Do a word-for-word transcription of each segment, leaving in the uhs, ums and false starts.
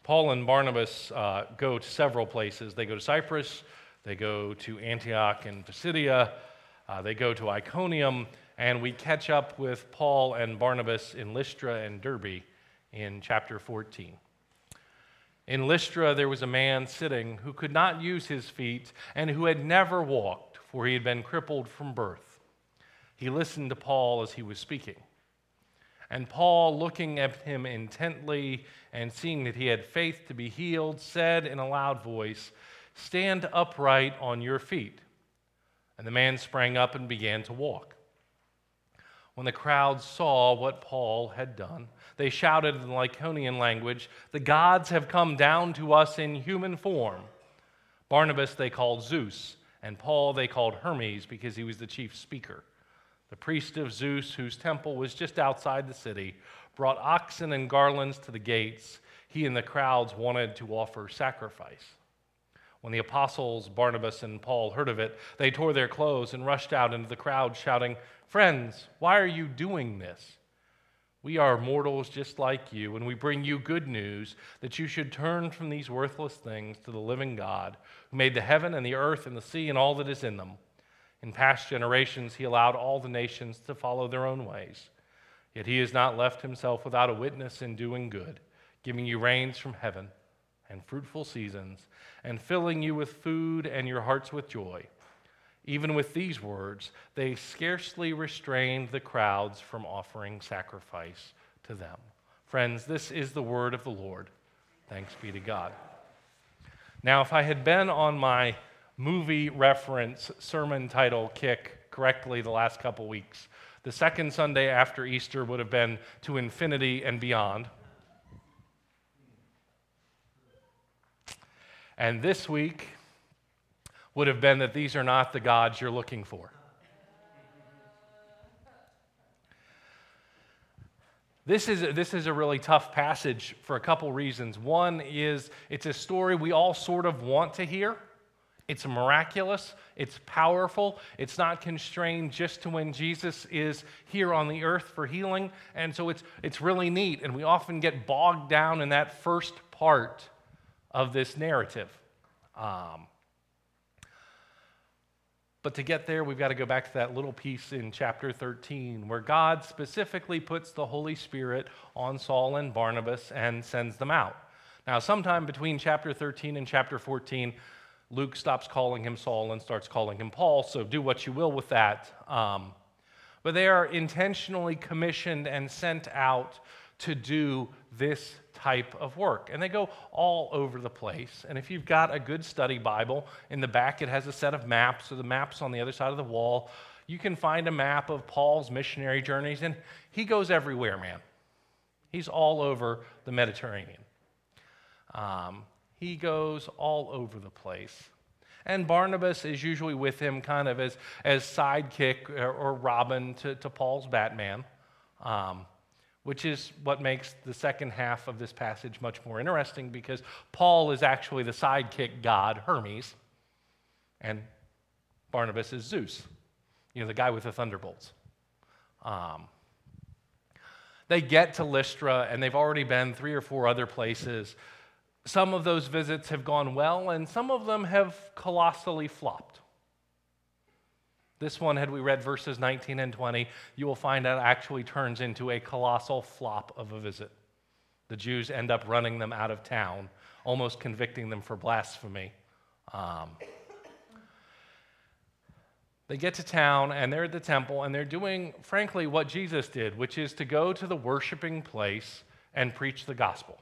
Paul and Barnabas uh, go to several places. They go to Cyprus, they go to Antioch and Pisidia, uh, they go to Iconium, and we catch up with Paul and Barnabas in Lystra and Derbe in chapter fourteen. In Lystra, there was a man sitting who could not use his feet and who had never walked, for he had been crippled from birth. He listened to Paul as he was speaking. And Paul, looking at him intently and seeing that he had faith to be healed, said in a loud voice, "Stand upright on your feet." And the man sprang up and began to walk. When the crowd saw what Paul had done, they shouted in the Lycaonian language, "The gods have come down to us in human form." Barnabas they called Zeus, and Paul they called Hermes because he was the chief speaker. The priest of Zeus, whose temple was just outside the city, brought oxen and garlands to the gates. He and the crowds wanted to offer sacrifice. When the apostles Barnabas and Paul heard of it, they tore their clothes and rushed out into the crowd, shouting, "Friends, why are you doing this? We are mortals just like you, and we bring you good news that you should turn from these worthless things to the living God, who made the heaven and the earth and the sea and all that is in them. In past generations, he allowed all the nations to follow their own ways. Yet he has not left himself without a witness in doing good, giving you rains from heaven and fruitful seasons, and filling you with food and your hearts with joy." Even with these words, they scarcely restrained the crowds from offering sacrifice to them. Friends, this is the word of the Lord. Thanks be to God. Now, if I had been on my movie reference sermon title kick correctly the last couple weeks, the second Sunday after Easter would have been To Infinity and Beyond. And this week would have been that these are not the gods you're looking for. This is, a, this is a really tough passage for a couple reasons. One is it's a story we all sort of want to hear. It's miraculous, it's powerful, it's not constrained just to when Jesus is here on the earth for healing, and so it's, it's really neat, and we often get bogged down in that first part of this narrative. Um, but to get there, we've got to go back to that little piece in chapter thirteen, where God specifically puts the Holy Spirit on Saul and Barnabas and sends them out. Now, sometime between chapter thirteen and chapter fourteen, Luke stops calling him Saul and starts calling him Paul, so do what you will with that. Um, but they are intentionally commissioned and sent out to do this type of work. And they go all over the place. And if you've got a good study Bible, in the back it has a set of maps, so the map's on the other side of the wall. You can find a map of Paul's missionary journeys, and he goes everywhere, man. He's all over the Mediterranean. Um, He goes all over the place. And Barnabas is usually with him kind of as, as sidekick or, or Robin to, to Paul's Batman, um, which is what makes the second half of this passage much more interesting, because Paul is actually the sidekick god, Hermes, and Barnabas is Zeus, you know, the guy with the thunderbolts. Um, they get to Lystra, and they've already been three or four other places. Some of those visits have gone well, and some of them have colossally flopped. This one, had we read verses nineteen and twenty, you will find that actually turns into a colossal flop of a visit. The Jews end up running them out of town, almost convicting them for blasphemy. Um, they get to town, and they're at the temple, and they're doing, frankly, what Jesus did, which is to go to the worshiping place and preach the gospel.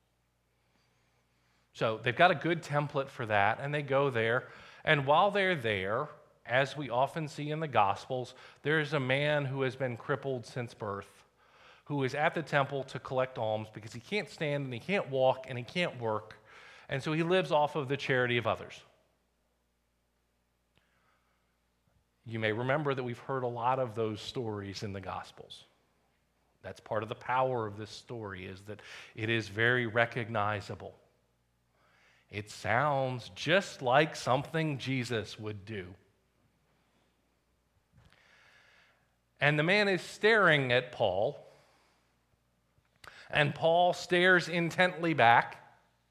So they've got a good template for that, and they go there. And while they're there, as we often see in the Gospels, there's a man who has been crippled since birth, who is at the temple to collect alms because he can't stand and he can't walk and he can't work. And so he lives off of the charity of others. You may remember that we've heard a lot of those stories in the Gospels. That's part of the power of this story, is that it is very recognizable. It sounds just like something Jesus would do. And the man is staring at Paul, and Paul stares intently back,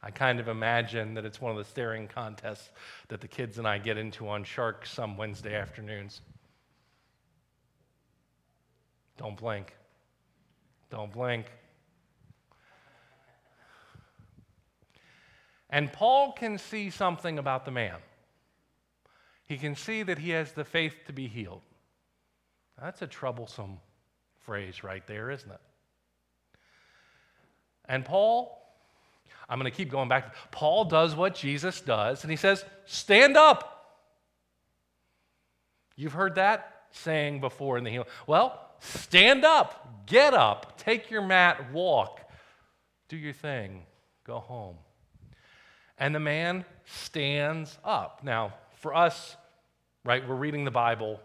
I kind of imagine that it's one of the staring contests that the kids and I get into on Shark some Wednesday afternoons. Don't blink. Don't blink. And Paul can see something about the man. He can see that he has the faith to be healed. That's a troublesome phrase right there, isn't it? And Paul, I'm going to keep going back. Paul does what Jesus does, and he says, stand up. You've heard that saying before in the healing. Well, stand up, get up, take your mat, walk, do your thing, go home. And the man stands up. Now, for us, right, we're reading the Bible.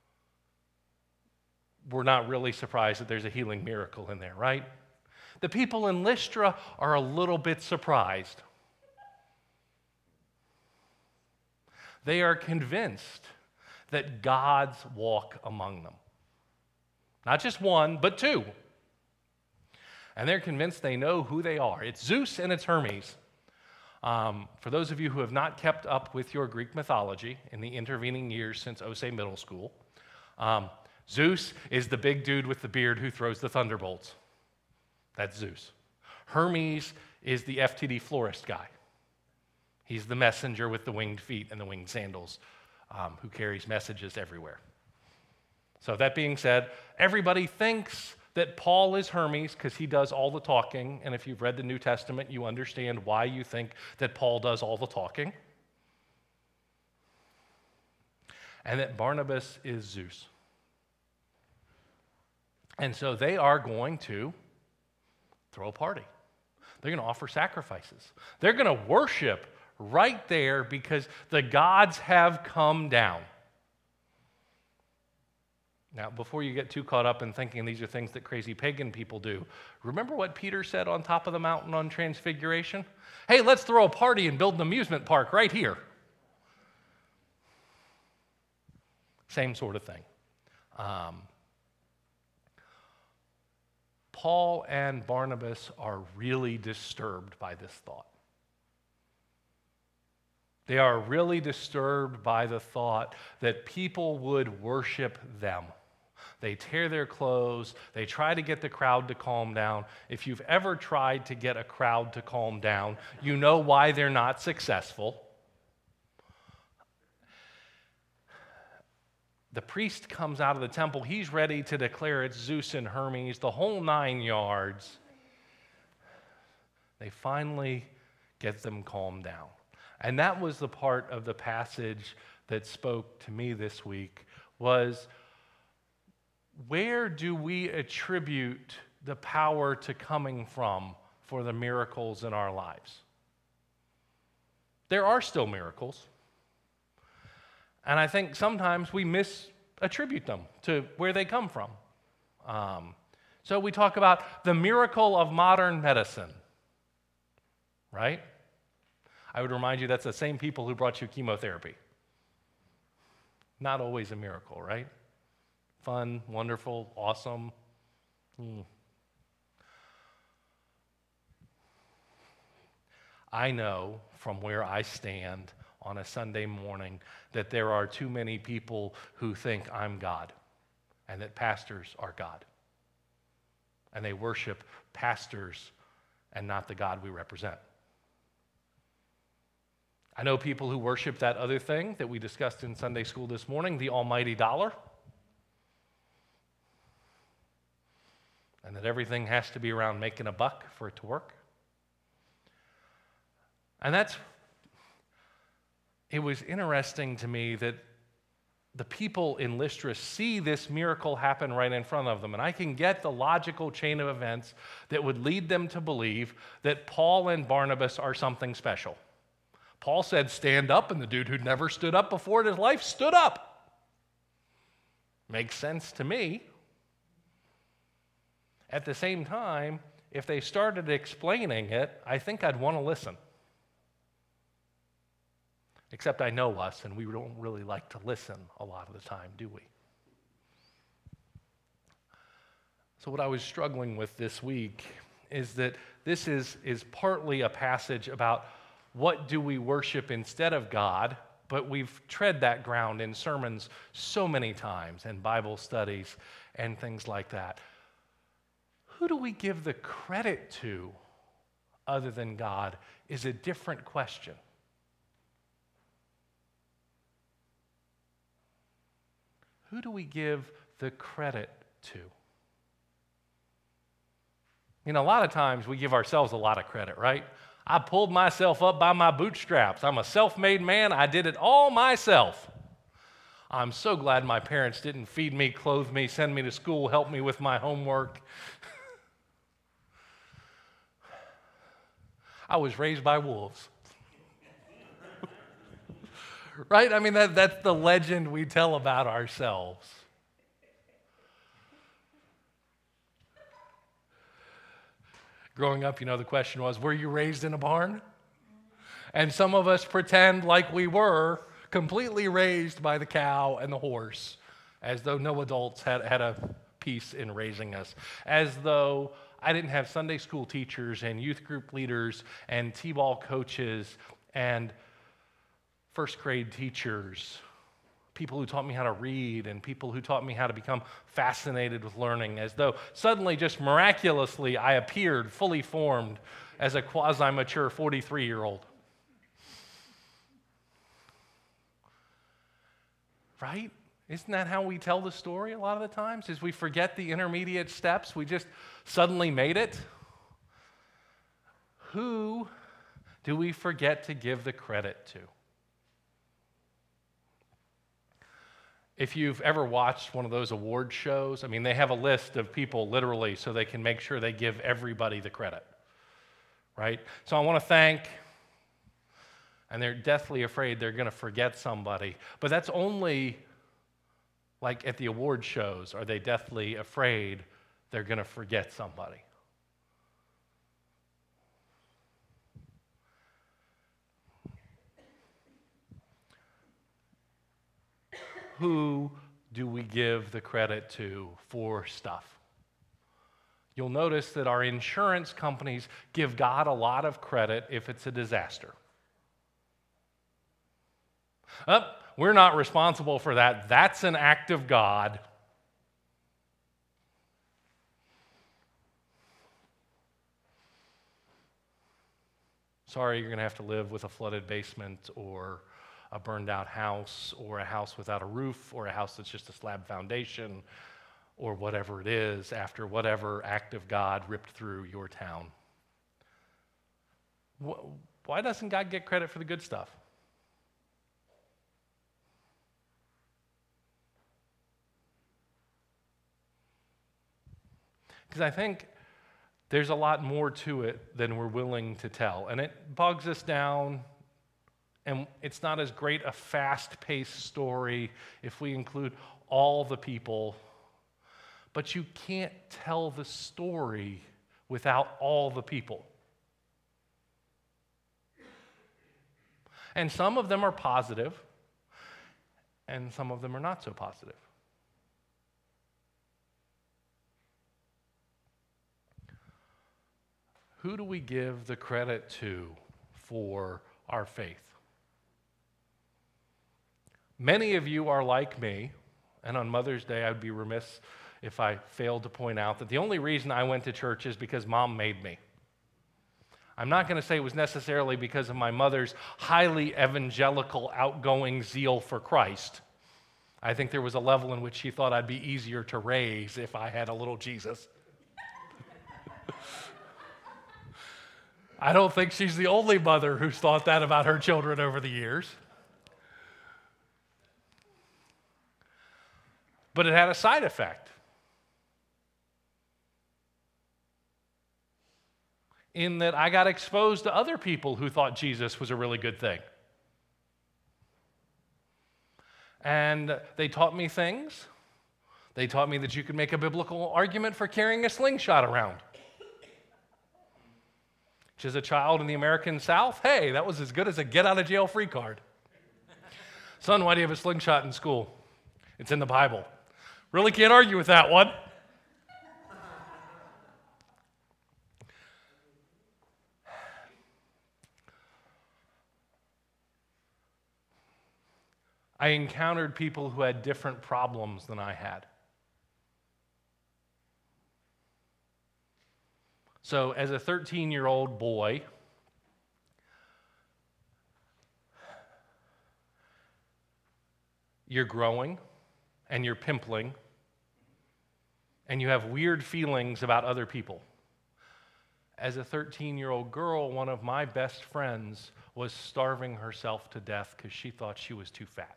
We're not really surprised that there's a healing miracle in there, right? The people in Lystra are a little bit surprised. They are convinced that God's walk among them. Not just one, but two. And they're convinced they know who they are. It's Zeus and it's Hermes. Um, for those of you who have not kept up with your Greek mythology in the intervening years since Osei Middle School, um, Zeus is the big dude with the beard who throws the thunderbolts. That's Zeus. Hermes is the F T D florist guy. He's the messenger with the winged feet and the winged sandals um, who carries messages everywhere. So that being said, everybody thinks that Paul is Hermes because he does all the talking, and if you've read the New Testament, you understand why you think that Paul does all the talking. And that Barnabas is Zeus. And so they are going to throw a party. They're going to offer sacrifices. They're going to worship right there because the gods have come down. Now, before you get too caught up in thinking these are things that crazy pagan people do, remember what Peter said on top of the mountain on Transfiguration? Hey, let's throw a party and build an amusement park right here. Same sort of thing. Um, Paul and Barnabas are really disturbed by this thought. They are really disturbed by the thought that people would worship them. They tear their clothes. They try to get the crowd to calm down. If you've ever tried to get a crowd to calm down, you know why they're not successful. The priest comes out of the temple. He's ready to declare it's Zeus and Hermes, the whole nine yards. They finally get them calmed down. And that was the part of the passage that spoke to me this week, was where do we attribute the power to coming from for the miracles in our lives? There are still miracles. And I think sometimes we misattribute them to where they come from. Um, so we talk about the miracle of modern medicine, right? I would remind you that's the same people who brought you chemotherapy. Not always a miracle, right? Fun, wonderful, awesome. Hmm. I know from where I stand on a Sunday morning that there are too many people who think I'm God and that pastors are God. And they worship pastors and not the God we represent. I know people who worship that other thing that we discussed in Sunday school this morning, the almighty dollar. And that everything has to be around making a buck for it to work. And that's, it was interesting to me that the people in Lystra see this miracle happen right in front of them. And I can get the logical chain of events that would lead them to believe that Paul and Barnabas are something special. Paul said, stand up, and the dude who'd never stood up before in his life stood up. Makes sense to me. At the same time, if they started explaining it, I think I'd want to listen. Except I know us, and we don't really like to listen a lot of the time, do we? So what I was struggling with this week is that this is, is partly a passage about what do we worship instead of God, but we've tread that ground in sermons so many times and Bible studies and things like that. Who do we give the credit to other than God is a different question. Who do we give the credit to? You know, a lot of times we give ourselves a lot of credit, right? I pulled myself up by my bootstraps. I'm a self-made man. I did it all myself. I'm so glad my parents didn't feed me, clothe me, send me to school, help me with my homework. I was raised by wolves. Right? I mean, that, that's the legend we tell about ourselves. Growing up, you know, the question was, were you raised in a barn? And some of us pretend like we were completely raised by the cow and the horse, as though no adults had, had a piece in raising us, as though I didn't have Sunday school teachers and youth group leaders and T-ball coaches and first grade teachers, people who taught me how to read and people who taught me how to become fascinated with learning, as though suddenly, just miraculously, I appeared fully formed as a quasi-mature forty-three-year-old. Right? Isn't that how we tell the story a lot of the times? Is we forget the intermediate steps, we just suddenly made it? Who do we forget to give the credit to? If you've ever watched one of those award shows, I mean, they have a list of people literally so they can make sure they give everybody the credit, right? So I want to thank, and they're deathly afraid they're going to forget somebody, but that's only like at the award shows are they deathly afraid they're going to forget somebody. Who do we give the credit to for stuff? You'll notice that our insurance companies give God a lot of credit if it's a disaster. Oh, we're not responsible for that. That's an act of God. Sorry, you're going to have to live with a flooded basement or a burned out house, or a house without a roof, or a house that's just a slab foundation, or whatever it is, after whatever act of God ripped through your town. Why doesn't God get credit for the good stuff? Because I think there's a lot more to it than we're willing to tell, and it bogs us down. And it's not as great a fast-paced story if we include all the people. But you can't tell the story without all the people. And some of them are positive, and some of them are not so positive. Who do we give the credit to for our faith? Many of you are like me, and on Mother's Day, I'd be remiss if I failed to point out that the only reason I went to church is because Mom made me. I'm not going to say it was necessarily because of my mother's highly evangelical, outgoing zeal for Christ. I think there was a level in which she thought I'd be easier to raise if I had a little Jesus. I don't think she's the only mother who's thought that about her children over the years. But it had a side effect. In that I got exposed to other people who thought Jesus was a really good thing. And they taught me things. They taught me that you could make a biblical argument for carrying a slingshot around. Which, as a child in the American South, hey, that was as good as a get-out-of-jail-free card. Son, why do you have a slingshot in school? It's in the Bible. Really can't argue with that one. I encountered people who had different problems than I had. So as a thirteen-year-old boy, you're growing and you're pimpling and you have weird feelings about other people. As a thirteen-year-old girl, one of my best friends was starving herself to death because she thought she was too fat.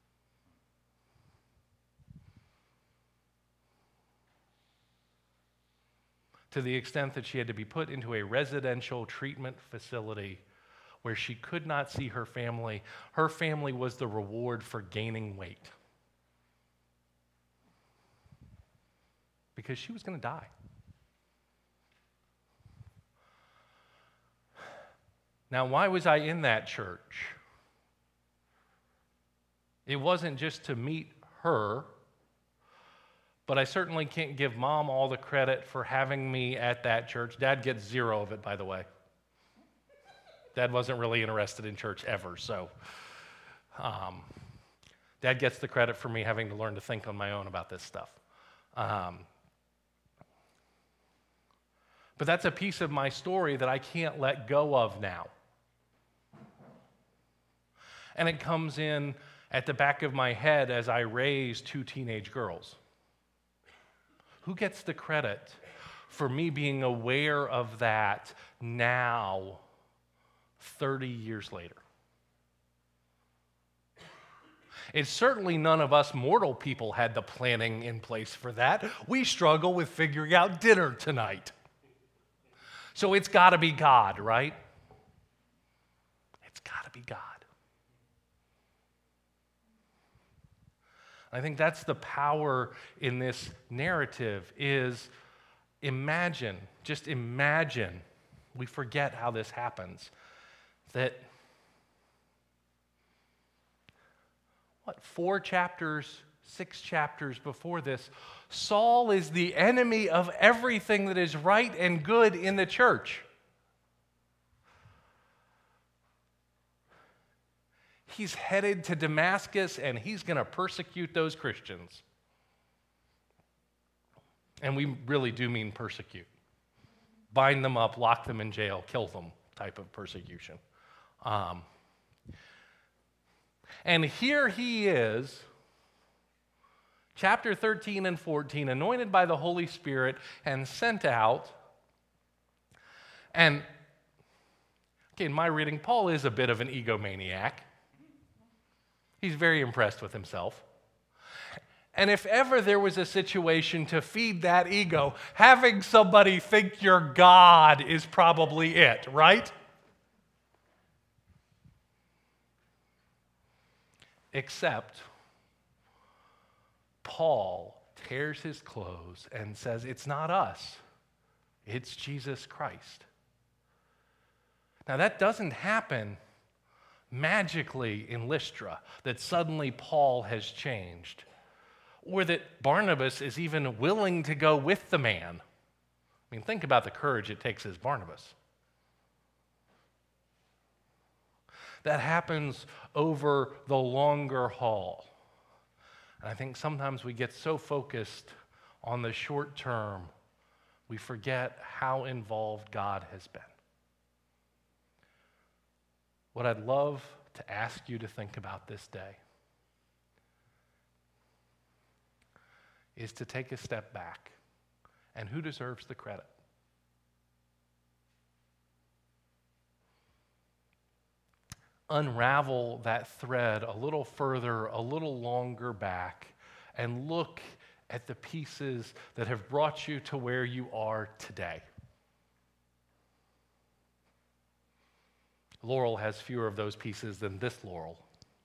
To the extent that she had to be put into a residential treatment facility where she could not see her family. Her family was the reward for gaining weight because she was going to die. Now, why was I in that church? It wasn't just to meet her, but I certainly can't give Mom all the credit for having me at that church. Dad gets zero of it, by the way. Dad wasn't really interested in church ever, so um, Dad gets the credit for me having to learn to think on my own about this stuff. Um, but that's a piece of my story that I can't let go of now. And it comes in at the back of my head as I raise two teenage girls. Who gets the credit for me being aware of that now, thirty years later? It's certainly none of us mortal people had the planning in place for that. We struggle with figuring out dinner tonight. So it's got to be God, right? It's got to be God. I think that's the power in this narrative is imagine, just imagine, we forget how this happens, that what, four chapters, six chapters before this, Saul is the enemy of everything that is right and good in the church. He's headed to Damascus and he's going to persecute those Christians. And we really do mean persecute. Bind them up, lock them in jail, kill them type of persecution. Um, and here he is, chapter thirteen and fourteen, anointed by the Holy Spirit and sent out. And, okay, in my reading, Paul is a bit of an egomaniac. He's very impressed with himself. And if ever there was a situation to feed that ego, having somebody think you're God is probably it, right? Except Paul tears his clothes and says, it's not us, it's Jesus Christ. Now that doesn't happen magically in Lystra, that suddenly Paul has changed, or that Barnabas is even willing to go with the man. I mean, think about the courage it takes as Barnabas. That happens over the longer haul. And I think sometimes we get so focused on the short term, we forget how involved God has been. What I'd love to ask you to think about this day is to take a step back. And who deserves the credit? Unravel that thread a little further, a little longer back, and look at the pieces that have brought you to where you are today. Laurel has fewer of those pieces than this Laurel.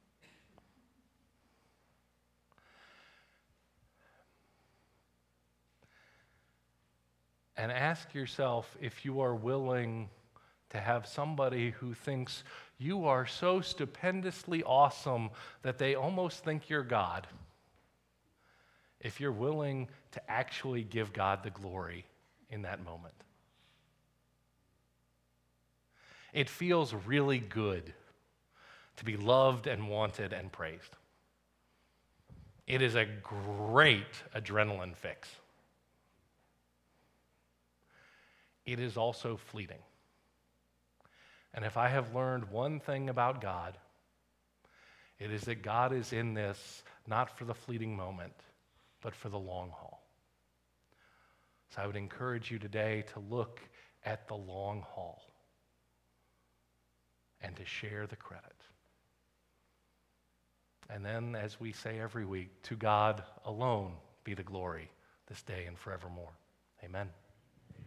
And ask yourself if you are willing to have somebody who thinks you are so stupendously awesome that they almost think you're God. If you're willing to actually give God the glory in that moment. It feels really good to be loved and wanted and praised. It is a great adrenaline fix. It is also fleeting. And if I have learned one thing about God, it is that God is in this not for the fleeting moment, but for the long haul. So I would encourage you today to look at the long haul and to share the credit. And then, as we say every week, to God alone be the glory this day and forevermore. Amen.